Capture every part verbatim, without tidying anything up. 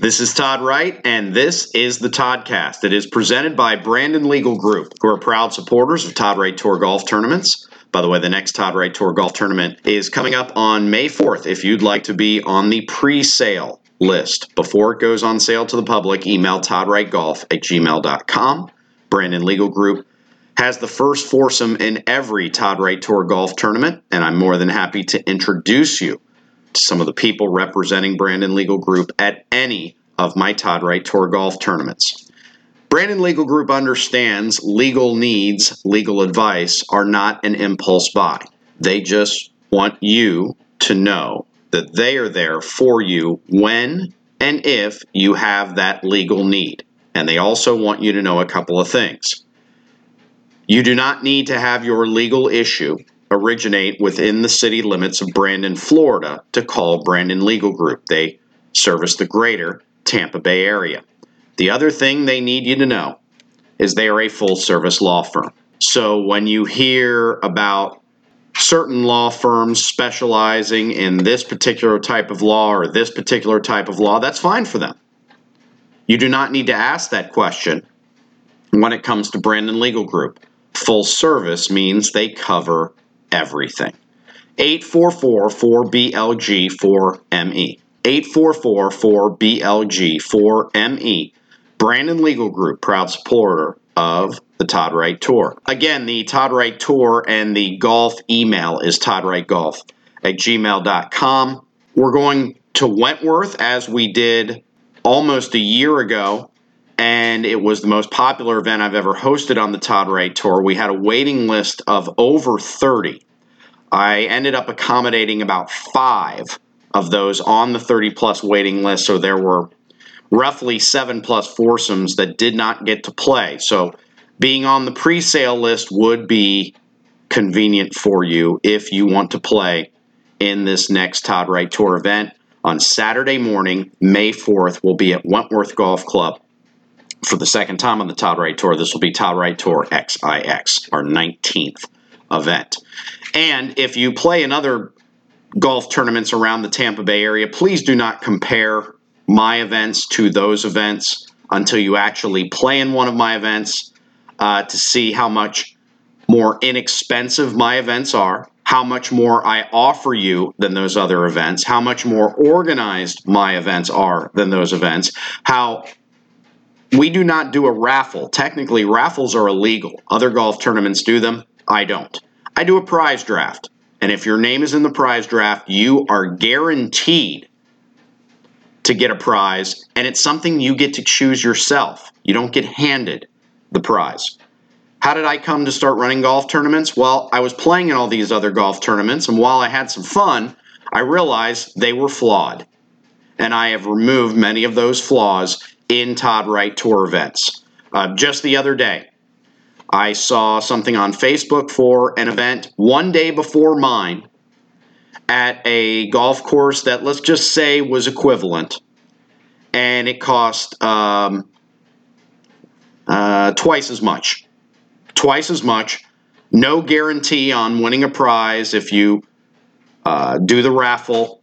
This is Todd Wright, and this is the Toddcast. It is presented by Brandon Legal Group, who are proud supporters of Todd Wright Tour golf tournaments. By the way, the next Todd Wright Tour golf tournament is coming up on May fourth. If you'd like to be on the pre-sale list before it goes on sale to the public, email toddwrightgolf at gmail dot com. Brandon Legal Group has the first foursome in every Todd Wright Tour golf tournament, and I'm more than happy to introduce you to some of the people representing Brandon Legal Group at any of my Todd Wright Tour golf tournaments. Brandon Legal Group understands legal needs, legal advice are not an impulse buy. They just want you to know that they are there for you when and if you have that legal need. And they also want you to know a couple of things. You do not need to have your legal issue originate within the city limits of Brandon, Florida, to call Brandon Legal Group. They service the greater Tampa Bay area. The other thing they need you to know is they are a full-service law firm. So when you hear about certain law firms specializing in this particular type of law or this particular type of law, that's fine for them. You do not need to ask that question when it comes to Brandon Legal Group. Full service means they cover everything. eight four four, four B L G, four M E. eight four four, four B L G, four M E. Brandon Legal Group, proud supporter of the Todd Wright Tour. Again, the Todd Wright Tour and the golf email is toddwrightgolf at gmail dot com. We're going to Wentworth as we did almost a year ago, and it was the most popular event I've ever hosted on the Todd Wright Tour. We had a waiting list of over thirty. I ended up accommodating about five of those on the thirty-plus waiting list, so there were roughly seven-plus foursomes that did not get to play. So being on the pre-sale list would be convenient for you if you want to play in this next Todd Wright Tour event. On Saturday morning, May fourth, we'll be at Wentworth Golf Club for the second time on the Todd Wright Tour. This will be Todd Wright Tour X I X, our nineteenth event. And if you play in other golf tournaments around the Tampa Bay area, please do not compare my events to those events until you actually play in one of my events uh, to see how much more inexpensive my events are, how much more I offer you than those other events, how much more organized my events are than those events, how we do not do a raffle. Technically, raffles are illegal. Other golf tournaments do them. I don't. I do a prize draft. And if your name is in the prize draft, you are guaranteed to get a prize. And it's something you get to choose yourself. You don't get handed the prize. How did I come to start running golf tournaments? Well, I was playing in all these other golf tournaments. And while I had some fun, I realized they were flawed. And I have removed many of those flaws in Todd Wright Tour events. Uh, just the other day, I saw something on Facebook for an event one day before mine at a golf course that, let's just say, was equivalent. And it cost um, uh, twice as much. Twice as much. No guarantee on winning a prize if you uh, do the raffle.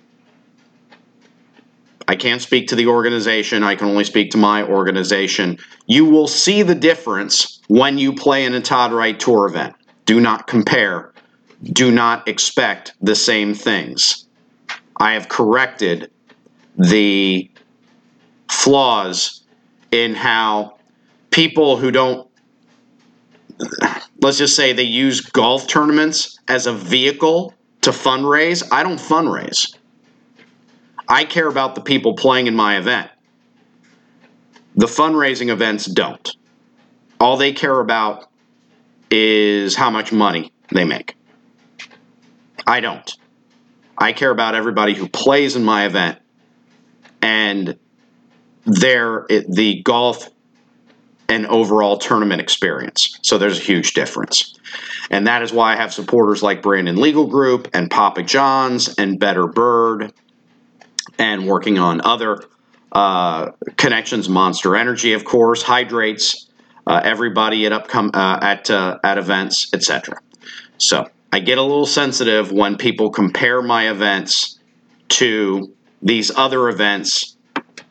I can't speak to the organization. I can only speak to my organization. You will see the difference when you play in a Todd Wright Tour event. Do not compare. Do not expect the same things. I have corrected the flaws in how people who don't, let's just say they use golf tournaments as a vehicle to fundraise. I don't fundraise. I care about the people playing in my event. The fundraising events don't. All they care about is how much money they make. I don't. I care about everybody who plays in my event and their the golf and overall tournament experience. So there's a huge difference. And that is why I have supporters like Brandon Legal Group and Papa John's and Better Bird, and working on other uh, connections, Monster Energy, of course, hydrates uh, everybody at upcom- uh, at uh, at events, et cetera. So I get a little sensitive when people compare my events to these other events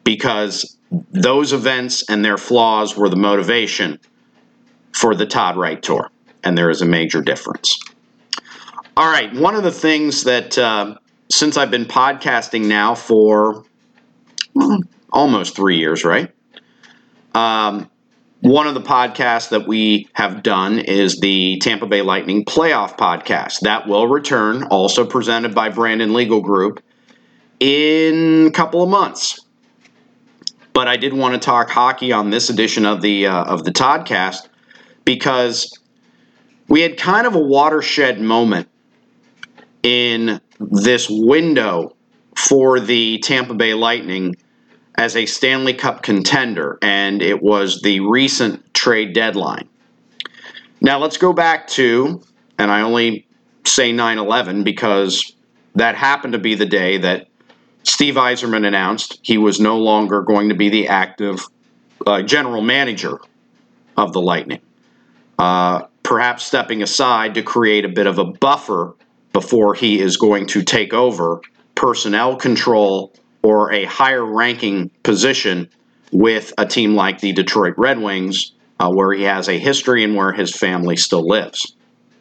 because those events and their flaws were the motivation for the Todd Wright Tour, and there is a major difference. All right, one of the things that, uh, since I've been podcasting now for well, almost three years, right? Um, one of the podcasts that we have done is the Tampa Bay Lightning Playoff Podcast. That will return, also presented by Brandon Legal Group, in a couple of months. But I did want to talk hockey on this edition of the uh, of the Toddcast because we had kind of a watershed moment in this window for the Tampa Bay Lightning as a Stanley Cup contender, and it was the recent trade deadline. Now let's go back to, and I only say nine eleven because that happened to be the day that Steve Yzerman announced he was no longer going to be the active uh, general manager of the Lightning, uh, perhaps stepping aside to create a bit of a buffer before he is going to take over personnel control or a higher-ranking position with a team like the Detroit Red Wings, uh, where he has a history and where his family still lives.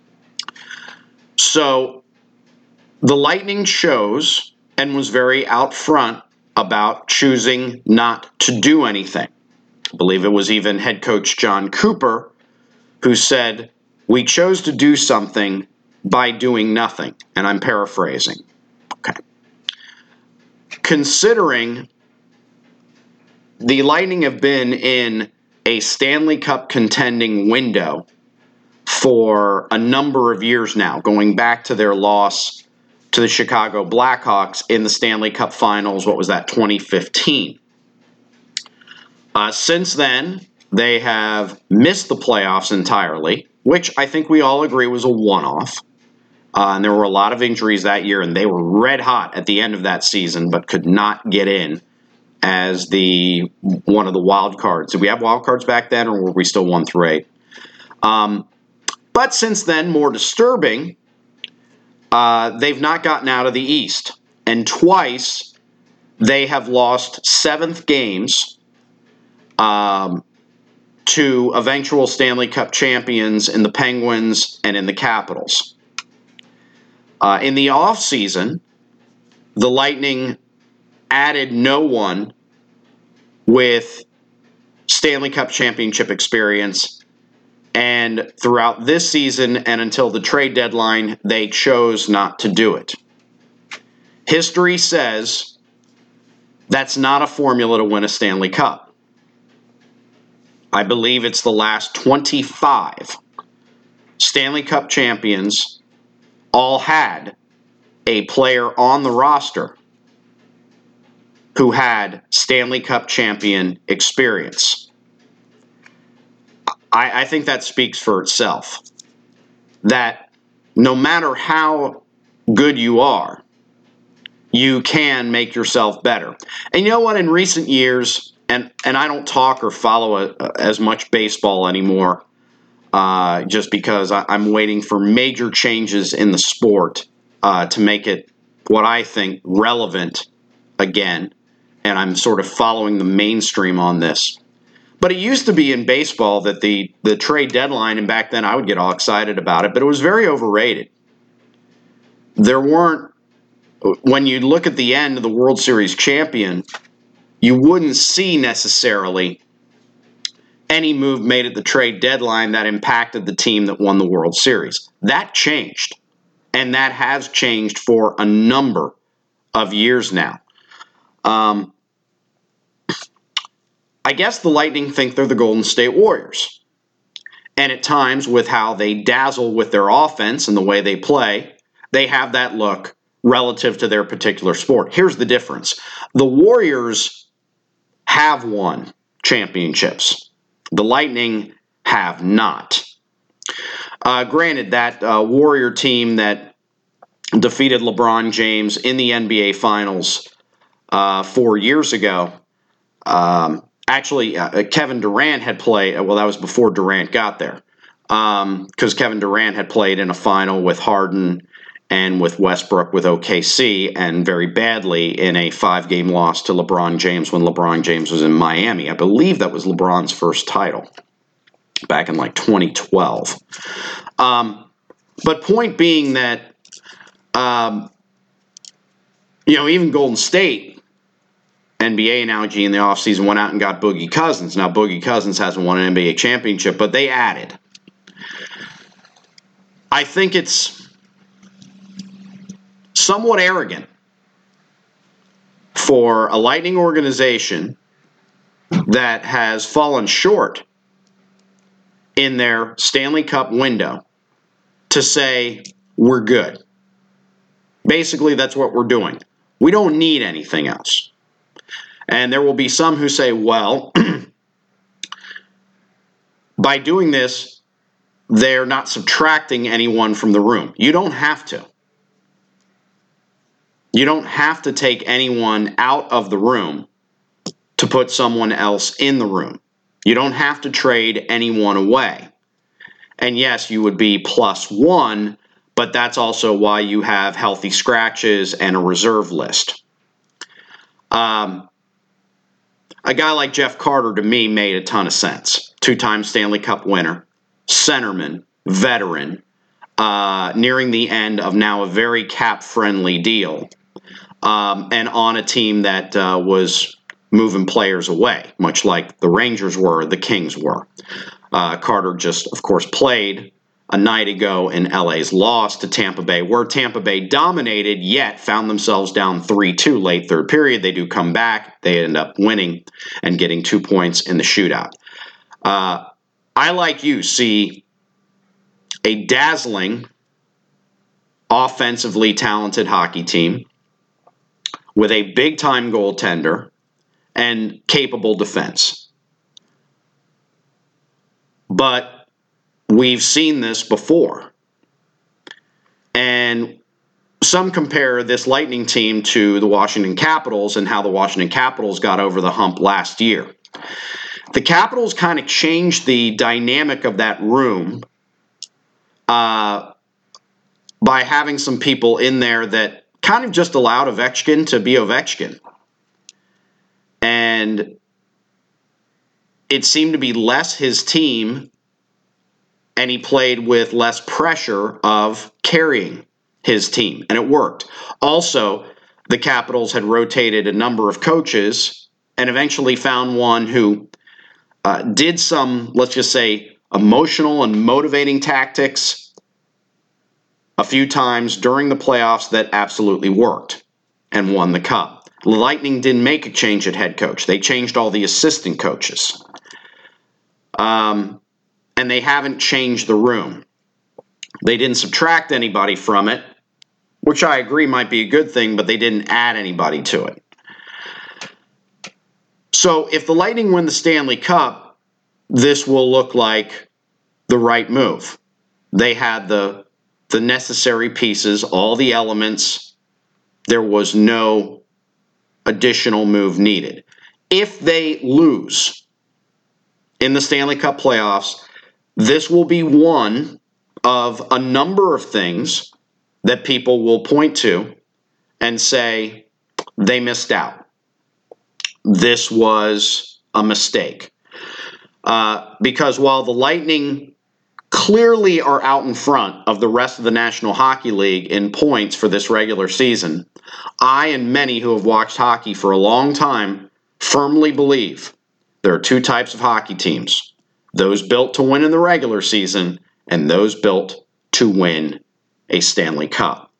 So the Lightning chose and was very out front about choosing not to do anything. I believe it was even head coach John Cooper who said, "We chose to do something by doing nothing," and I'm paraphrasing. Okay. Considering the Lightning have been in a Stanley Cup contending window for a number of years now, going back to their loss to the Chicago Blackhawks in the Stanley Cup Finals, what was that, twenty fifteen. Uh, since then, they have missed the playoffs entirely, which I think we all agree was a one-off. Uh, and there were a lot of injuries that year, and they were red hot at the end of that season, but could not get in as the one of the wild cards. Did we have wild cards back then, or were we still one through eight? Um, but since then, more disturbing, uh, they've not gotten out of the East, and twice they have lost seventh games um, to eventual Stanley Cup champions in the Penguins and in the Capitals. Uh, in the offseason, the Lightning added no one with Stanley Cup championship experience, and throughout this season and until the trade deadline, they chose not to do it. History says that's not a formula to win a Stanley Cup. I believe it's the last twenty-five Stanley Cup champions all had a player on the roster who had Stanley Cup champion experience. I, I think that speaks for itself. That no matter how good you are, you can make yourself better. And you know what? In recent years, and, and I don't talk or follow a, a, as much baseball anymore, Uh, just because I, I'm waiting for major changes in the sport uh, to make it what I think relevant again, and I'm sort of following the mainstream on this. But it used to be in baseball that the, the trade deadline, and back then I would get all excited about it, but it was very overrated. There weren't, when you look at the end of the World Series champion, you wouldn't see necessarily any move made at the trade deadline that impacted the team that won the World Series. That changed, and that has changed for a number of years now. Um, I guess the Lightning think they're the Golden State Warriors. And at times, with how they dazzle with their offense and the way they play, they have that look relative to their particular sport. Here's the difference. The Warriors have won championships. The Lightning have not. Uh, granted, that uh, Warrior team that defeated LeBron James in the N B A Finals uh, four years ago, um, actually, uh, Kevin Durant had played, well, that was before Durant got there, because um, Kevin Durant had played in a final with Harden and with Westbrook with O K C, and very badly in a five-game loss to LeBron James when LeBron James was in Miami. I believe that was LeBron's first title back in like twenty twelve. Um, but point being that, um, you know, even Golden State, N B A analogy in the offseason, went out and got Boogie Cousins. Now, Boogie Cousins hasn't won an N B A championship, but they added. I think it's somewhat arrogant for a Lightning organization that has fallen short in their Stanley Cup window to say, we're good. Basically, that's what we're doing. We don't need anything else. And there will be some who say, well, by doing this, they're not subtracting anyone from the room. You don't have to. You don't have to take anyone out of the room to put someone else in the room. You don't have to trade anyone away. And yes, you would be plus one, but that's also why you have healthy scratches and a reserve list. Um, a guy like Jeff Carter, to me, made a ton of sense. Two-time Stanley Cup winner, centerman, veteran, uh, nearing the end of now a very cap-friendly deal, um, and on a team that uh, was moving players away, much like the Rangers were, the Kings were. Uh, Carter just, of course, played a night ago in L A's loss to Tampa Bay, where Tampa Bay dominated, yet found themselves down three two late third period. They do come back. They end up winning and getting two points in the shootout. Uh, I, like you, see a dazzling, offensively talented hockey team with a big-time goaltender and capable defense. But we've seen this before. And some compare this Lightning team to the Washington Capitals and how the Washington Capitals got over the hump last year. The Capitals kind of changed the dynamic of that room uh, by having some people in there that kind of just allowed Ovechkin to be Ovechkin. And it seemed to be less his team, and he played with less pressure of carrying his team, and it worked. Also, the Capitals had rotated a number of coaches and eventually found one who uh, did some, let's just say, emotional and motivating tactics a few times during the playoffs that absolutely worked and won the cup. The Lightning didn't make a change at head coach. They changed all the assistant coaches. Um, and they haven't changed the room. They didn't subtract anybody from it, which I agree might be a good thing, but they didn't add anybody to it. So if the Lightning win the Stanley Cup, this will look like the right move. They had the, the necessary pieces, all the elements. There was no additional move needed. If they lose in the Stanley Cup playoffs, this will be one of a number of things that people will point to and say they missed out. This was a mistake. Uh, because while the Lightning clearly are out in front of the rest of the National Hockey League in points for this regular season, I and many who have watched hockey for a long time firmly believe there are two types of hockey teams: those built to win in the regular season and those built to win a Stanley Cup.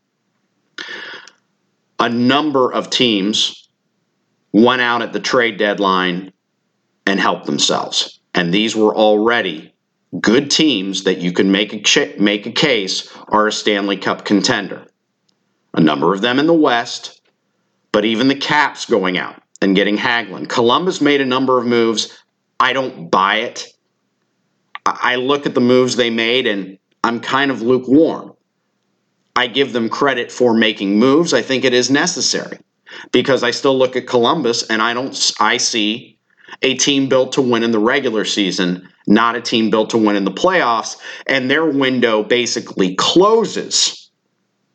A number of teams went out at the trade deadline and helped themselves. And these were already good teams that you can make a, ch- make a case are a Stanley Cup contender. A number of them in the West, but even the Caps going out and getting Hagelin. Columbus made a number of moves. I don't buy it. I look at the moves they made and I'm kind of lukewarm. I give them credit for making moves. I think it is necessary because I still look at Columbus and I don't. I see a team built to win in the regular season, not a team built to win in the playoffs, and their window basically closes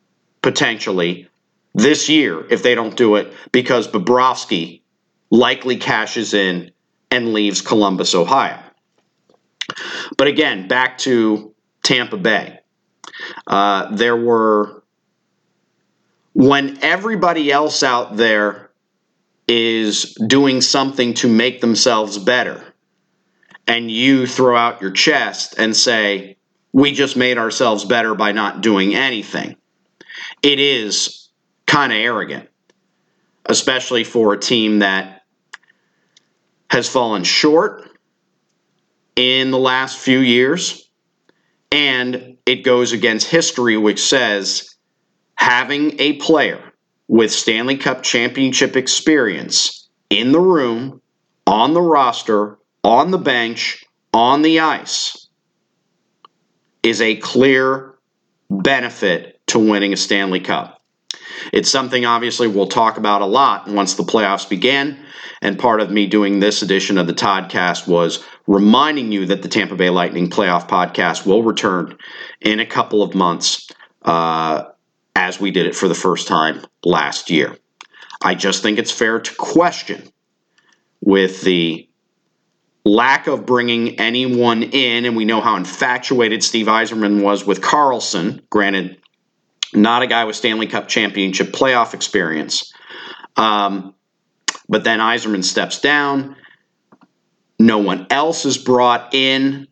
potentially this year if they don't do it, because Bobrovsky likely cashes in and leaves Columbus, Ohio. But again, back to Tampa Bay. Uh, there were, when everybody else out there is doing something to make themselves better, and you throw out your chest and say, we just made ourselves better by not doing anything, it is kind of arrogant, especially for a team that has fallen short in the last few years. And it goes against history, which says having a player with Stanley Cup championship experience in the room, on the roster, on the bench, on the ice, is a clear benefit to winning a Stanley Cup. It's something obviously we'll talk about a lot once the playoffs begin, and part of me doing this edition of the Toddcast was reminding you that the Tampa Bay Lightning Playoff Podcast will return in a couple of months, uh, as we did it for the first time last year. I just think it's fair to question, with the lack of bringing anyone in, and we know how infatuated Steve Yzerman was with Karlsson, granted, not a guy with Stanley Cup championship playoff experience. Um, but then Yzerman steps down. No one else is brought in.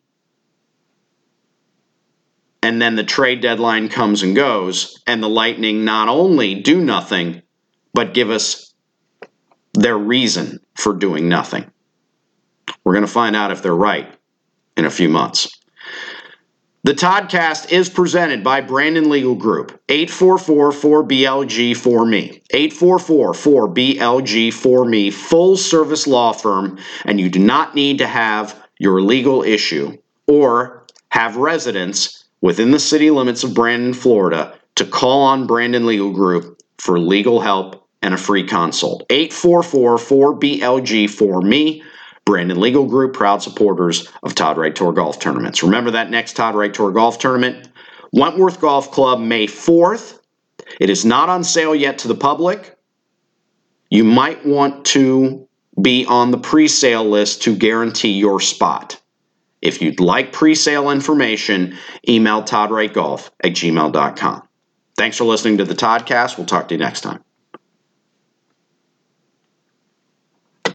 And then the trade deadline comes and goes, and the Lightning not only do nothing, but give us their reason for doing nothing. We're going to find out if they're right in a few months. The Toddcast is presented by Brandon Legal Group. eight four four, four B L G four M E. eight four four, four B L G four M E. Full service law firm, and you do not need to have your legal issue or have residence within the city limits of Brandon, Florida, to call on Brandon Legal Group for legal help and a free consult. eight four four, four B L G four M E. Brandon Legal Group, proud supporters of Todd Wright Tour Golf Tournaments. Remember that next Todd Wright Tour Golf Tournament, Wentworth Golf Club, May fourth. It is not on sale yet to the public. You might want to be on the pre-sale list to guarantee your spot. If you'd like pre-sale information, email todd wright golf at gmail dot com. Thanks for listening to the Toddcast. We'll talk to you next time.